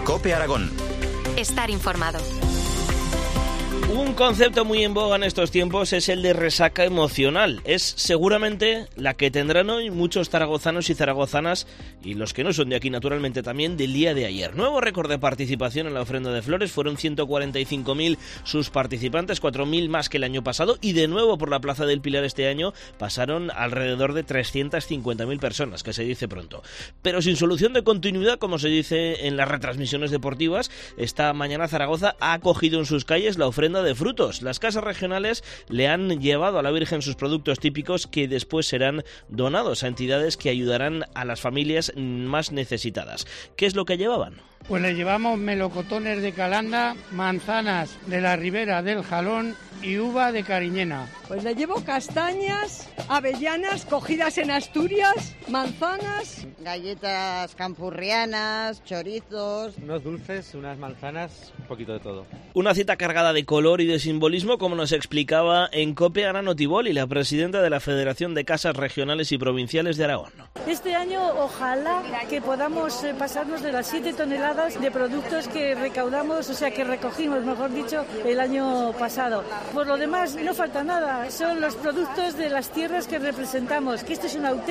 COPE Aragón. Estar informado. Un concepto muy en boga en estos tiempos es el de resaca emocional. Es seguramente la que tendrán hoy muchos zaragozanos y zaragozanas, y los que no son de aquí naturalmente también, del día de ayer. Nuevo récord de participación en la ofrenda de flores, fueron 145.000 sus participantes, 4.000 más que el año pasado, y de nuevo por la Plaza del Pilar este año pasaron alrededor de 350.000 personas, que se dice pronto. Pero sin solución de continuidad, como se dice en las retransmisiones deportivas, esta mañana Zaragoza ha acogido en sus calles la ofrenda de frutos. Las casas regionales le han llevado a la Virgen sus productos típicos que después serán donados a entidades que ayudarán a las familias más necesitadas. ¿Qué es lo que llevaban? Pues le llevamos melocotones de Calanda, manzanas de la Ribera del Jalón y uva de Cariñena. Pues le llevo castañas, avellanas cogidas en Asturias, manzanas, galletas campurrianas, chorizos, unos dulces, unas manzanas, un poquito de todo. Una cita cargada de color y de simbolismo, como nos explicaba en COPE Ana Notiboli, la presidenta de la Federación de Casas Regionales y Provinciales de Aragón. Este año ojalá que podamos pasarnos de las 7 toneladas de productos que recaudamos, o sea que recogimos, mejor dicho, el año pasado. Por lo demás, no falta nada, son los productos de las tierras que representamos, que esto es una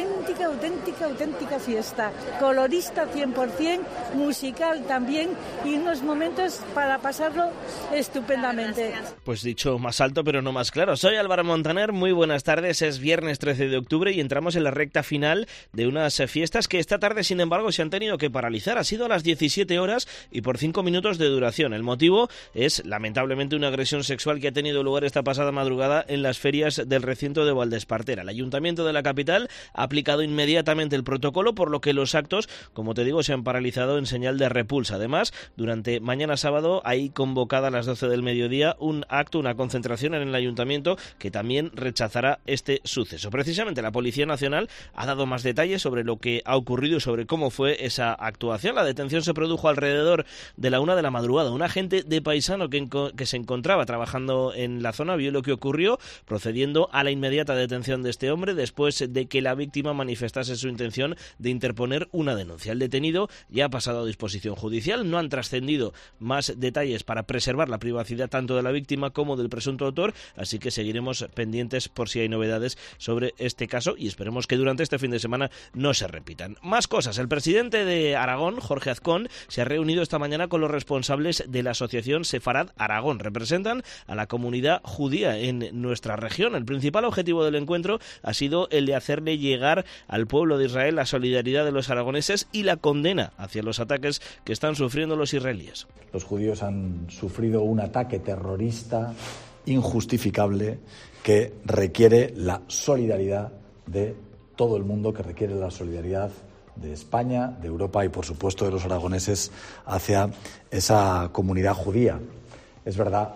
auténtica fiesta. Colorista 100%, musical también, y unos momentos para pasarlo estupendamente. Pues dicho más alto pero no más claro. Soy Álvaro Montaner, muy buenas tardes, es viernes 13 de octubre y entramos en la recta final de unas fiestas que esta tarde, sin embargo, se han tenido que paralizar. Ha sido a las 17 horas y por 5 minutos de duración. El motivo es, lamentablemente, una agresión sexual que ha tenido lugar esta pasada madrugada en las ferias del recinto de Valdespartera. El Ayuntamiento de la capital ha aplicado inmediatamente el protocolo, por lo que los actos, como te digo, se han paralizado en señal de repulsa. Además, durante mañana sábado hay convocada a las 12 del mediodía un acto, una concentración en el Ayuntamiento que también rechazará este suceso. Precisamente la Policía Nacional ha dado más detalles sobre lo que ha ocurrido y sobre cómo fue esa actuación. La detención se produjo alrededor de la 1 de la madrugada. Un agente de Paisano que se encontraba trabajando en la zona vio lo que ocurrió, procediendo a la inmediata detención de este hombre después de que la víctima manifestase su intención de interponer una denuncia. El detenido ya ha pasado a disposición judicial. No han trascendido más detalles para preservar la privacidad tanto de la víctima como del presunto autor, así que seguiremos pendientes por si hay novedades sobre este caso y esperemos que durante este fin de semana no se repitan. Más cosas. El presidente de Aragón, Jorge Azcón, se ha reunido esta mañana con los responsables de la asociación Sefarad Aragón. Representan a la comunidad judía en nuestra región. El principal objetivo del encuentro ha sido el de hacerle llegar al pueblo de Israel la solidaridad de los aragoneses y la condena hacia los ataques que están sufriendo los israelíes. Los judíos han sufrido un ataque terrorista injustificable que requiere la solidaridad de todo el mundo, que requiere la solidaridad de España, de Europa y, por supuesto, de los aragoneses hacia esa comunidad judía. Es verdad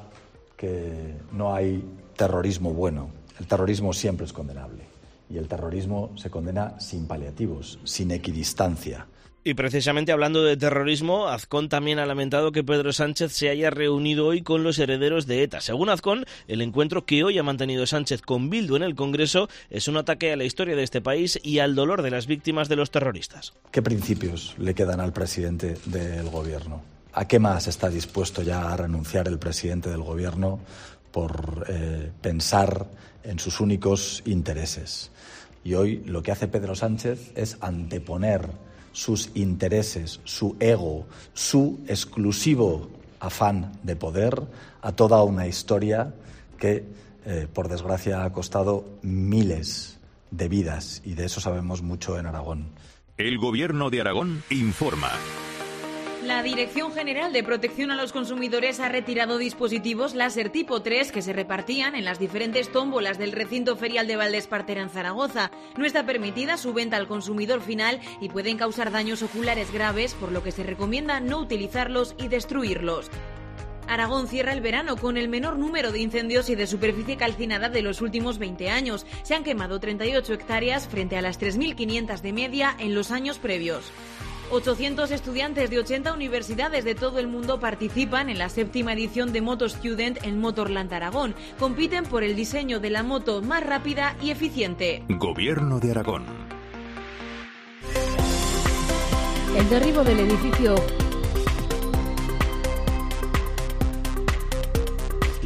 que no hay terrorismo bueno. El terrorismo siempre es condenable y el terrorismo se condena sin paliativos, sin equidistancia. Y precisamente hablando de terrorismo, Azcón también ha lamentado que Pedro Sánchez se haya reunido hoy con los herederos de ETA. Según Azcón, el encuentro que hoy ha mantenido Sánchez con Bildu en el Congreso es un ataque a la historia de este país y al dolor de las víctimas de los terroristas. ¿Qué principios le quedan al presidente del Gobierno? ¿A qué más está dispuesto ya a renunciar el presidente del Gobierno por pensar en sus únicos intereses? Y hoy lo que hace Pedro Sánchez es anteponer sus intereses, su ego, su exclusivo afán de poder a toda una historia que, por desgracia, ha costado miles de vidas y de eso sabemos mucho en Aragón. El Gobierno de Aragón informa. La Dirección General de Protección a los Consumidores ha retirado dispositivos láser tipo 3 que se repartían en las diferentes tómbolas del recinto ferial de Valdespartera en Zaragoza. No está permitida su venta al consumidor final y pueden causar daños oculares graves, por lo que se recomienda no utilizarlos y destruirlos. Aragón cierra el verano con el menor número de incendios y de superficie calcinada de los últimos 20 años. Se han quemado 38 hectáreas frente a las 3.500 de media en los años previos. 800 estudiantes de 80 universidades de todo el mundo participan en la 7ª edición de Moto Student en Motorland Aragón. Compiten por el diseño de la moto más rápida y eficiente. Gobierno de Aragón. El derribo del edificio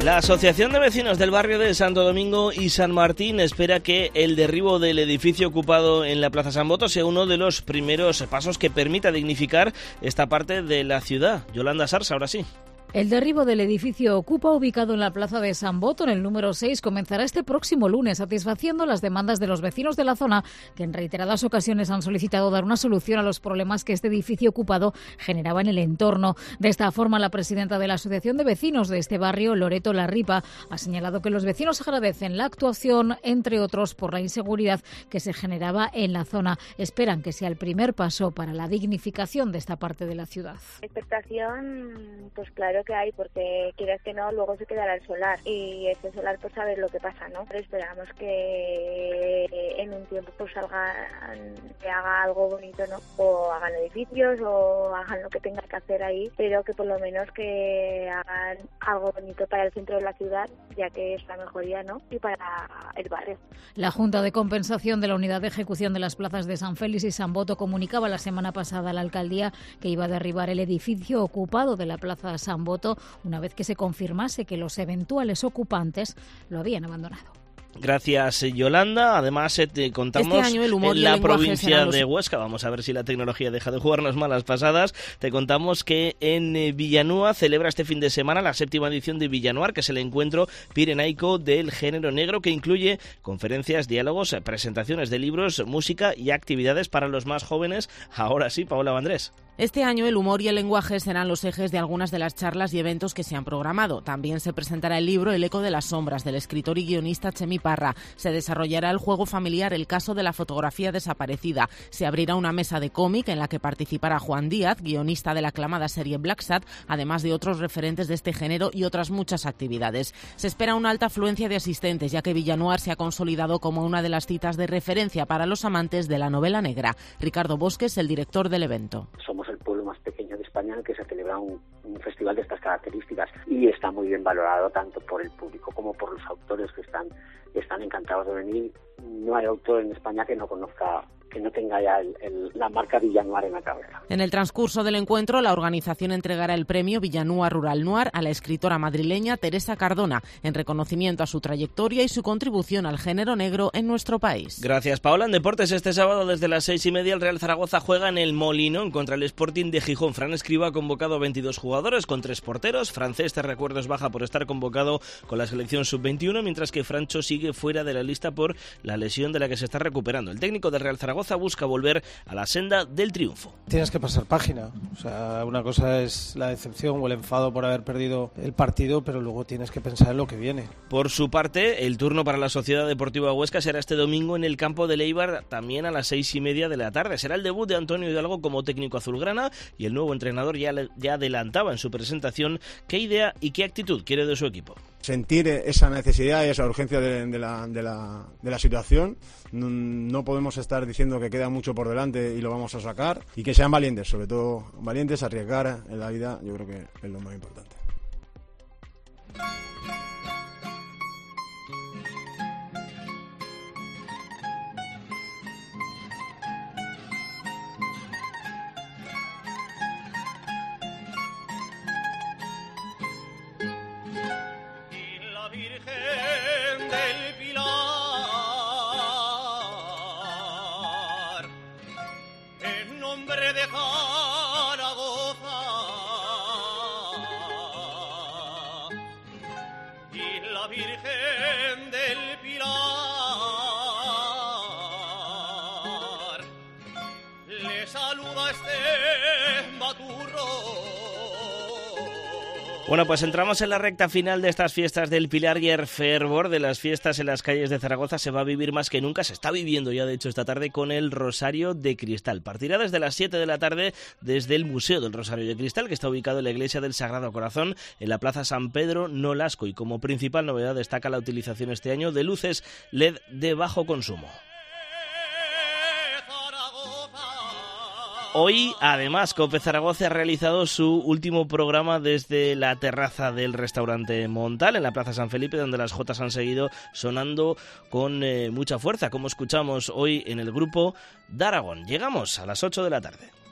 La Asociación de Vecinos del barrio de Santo Domingo y San Martín espera que el derribo del edificio ocupado en la Plaza San Boto sea uno de los primeros pasos que permita dignificar esta parte de la ciudad. Yolanda Sars, ahora sí. El derribo del edificio Ocupa, ubicado en la plaza de San Boto, en el número 6, comenzará este próximo lunes, satisfaciendo las demandas de los vecinos de la zona, que en reiteradas ocasiones han solicitado dar una solución a los problemas que este edificio ocupado generaba en el entorno. De esta forma, la presidenta de la Asociación de Vecinos de este barrio, Loreto Larripa, ha señalado que los vecinos agradecen la actuación, entre otros, por la inseguridad que se generaba en la zona. Esperan que sea el primer paso para la dignificación de esta parte de la ciudad. Expectación, pues claro que hay, porque quieras que no, luego se quedará el solar y ese solar pues saber lo que pasa, ¿no? Pero esperamos que en un tiempo pues que haga algo bonito, ¿no? O hagan edificios o hagan lo que tengan que hacer ahí, pero que por lo menos que hagan algo bonito para el centro de la ciudad, ya que es la mejoría, ¿no? Y para el barrio. La Junta de Compensación de la Unidad de Ejecución de las Plazas de San Félix y San Boto comunicaba la semana pasada a la alcaldía que iba a derribar el edificio ocupado de la Plaza San Boto una vez que se confirmase que los eventuales ocupantes lo habían abandonado. Gracias, Yolanda. Además, te contamos este año el humor en la provincia de Huesca. Vamos a ver si la tecnología deja de jugarnos malas pasadas. Te contamos que en Villanueva celebra este fin de semana la 7ª edición de Villanuar, que es el encuentro pirenaico del género negro, que incluye conferencias, diálogos, presentaciones de libros, música y actividades para los más jóvenes. Ahora sí, Paola Vandrés. Este año el humor y el lenguaje serán los ejes de algunas de las charlas y eventos que se han programado. También se presentará el libro El eco de las sombras, del escritor y guionista Chemi Parra. Se desarrollará el juego familiar El caso de la fotografía desaparecida. Se abrirá una mesa de cómic en la que participará Juan Díaz, guionista de la aclamada serie Black Sat, además de otros referentes de este género y otras muchas actividades. Se espera una alta afluencia de asistentes, ya que Villanuar se ha consolidado como una de las citas de referencia para los amantes de la novela negra. Ricardo Bosques, el director del evento. Somos el pueblo más pequeño de España en el que se celebra un festival de estas características y está muy bien valorado tanto por el público como por los autores que están encantados de venir. No hay autor en España que no conozca, que no tenga ya la marca Villanuar en la cabeza. En el transcurso del encuentro, la organización entregará el premio Villanuar Rural Noir a la escritora madrileña Teresa Cardona, en reconocimiento a su trayectoria y su contribución al género negro en nuestro país. Gracias, Paola. En deportes, este sábado desde las 6:30 el Real Zaragoza juega en el Molinón contra el Sporting de Gijón. Fran Escribá ha convocado a 22 jugadores con 3 porteros. Francés, te recuerdo, es baja por estar convocado con la selección sub-21, mientras que Francho sigue fuera de la lista por la lesión de la que se está recuperando. El técnico del Real Zaragoza busca volver a la senda del triunfo. Tienes que pasar página. O sea, una cosa es la decepción o el enfado por haber perdido el partido, pero luego tienes que pensar en lo que viene. Por su parte, el turno para la Sociedad Deportiva Huesca será este domingo en el campo de Eibar, también a las 6:30 de la tarde. Será el debut de Antonio Hidalgo como técnico azulgrana y el nuevo entrenador ya adelantaba en su presentación qué idea y qué actitud quiere de su equipo. Sentir esa necesidad y esa urgencia de la situación. No podemos estar diciendo que queda mucho por delante y lo vamos a sacar, y que sean valientes, sobre todo valientes, arriesgar en la vida, yo creo que es lo más importante. Virgen del Pilar le saluda este baturro. Bueno, pues entramos en la recta final de estas fiestas del Pilar y el fervor de las fiestas en las calles de Zaragoza se va a vivir más que nunca. Se está viviendo ya, de hecho, esta tarde con el Rosario de Cristal. Partirá desde las 7 de la tarde desde el Museo del Rosario de Cristal, que está ubicado en la Iglesia del Sagrado Corazón, en la Plaza San Pedro Nolasco. Y como principal novedad destaca la utilización este año de luces LED de bajo consumo. Hoy, además, COPE Zaragoza ha realizado su último programa desde la terraza del restaurante Montal, en la Plaza San Felipe, donde las jotas han seguido sonando con mucha fuerza, como escuchamos hoy en el grupo de Aragón. Llegamos a las 8 de la tarde.